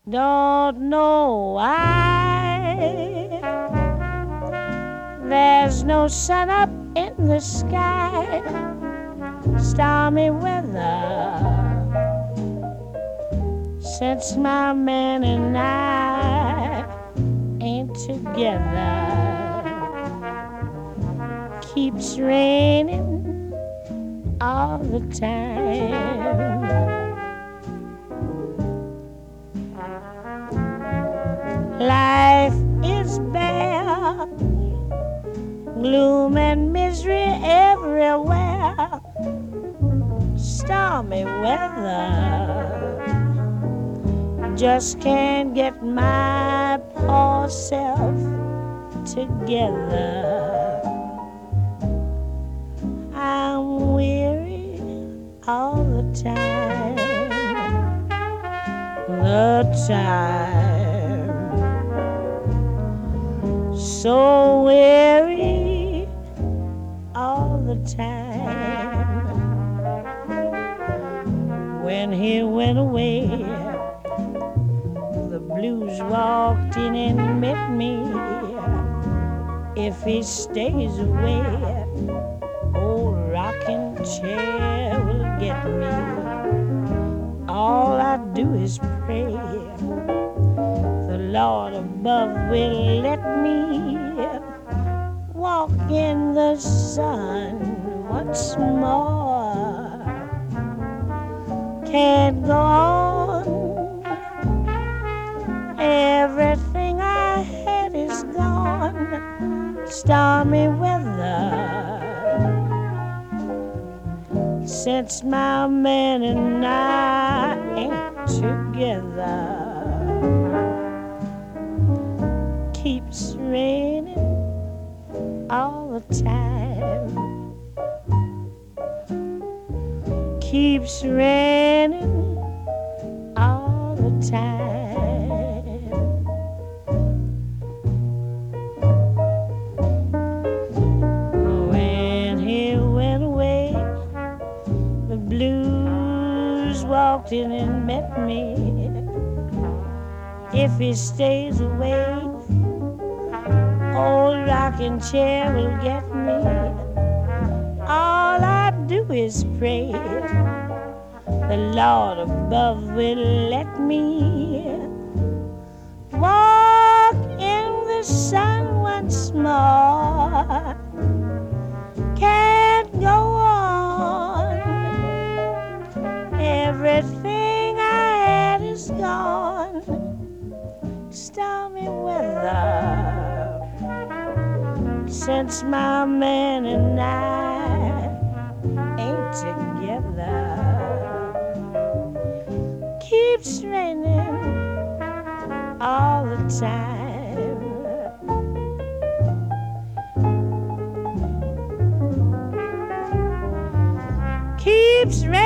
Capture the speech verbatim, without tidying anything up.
Don't know why there's no sun up in the sky. Stormy weather since my man and I ain't together. Keeps raining all the time. Life is bare, gloom and misery everywhere. Stormy weather, just can't get my poor self together. I'm weary all the time, the time, so weary all the time. When he went away, the blues walked in and met me. If he stays away, old rocking chair will get me. All I do is pray the Lord above will let me walk in the sun once more. Can't go on, everything I had is gone. Stormy weather since my man and I ain't together. Keeps raining all the time. Keeps raining all the time. When he went away, the blues walked in and met me. If he stays away, old rocking chair will get me. All I do is pray the Lord above will let me walk in the sun once more. Can't go on, everything I had is gone. Stormy weather since my man and I ain't together. Keeps raining all the time. Keeps raining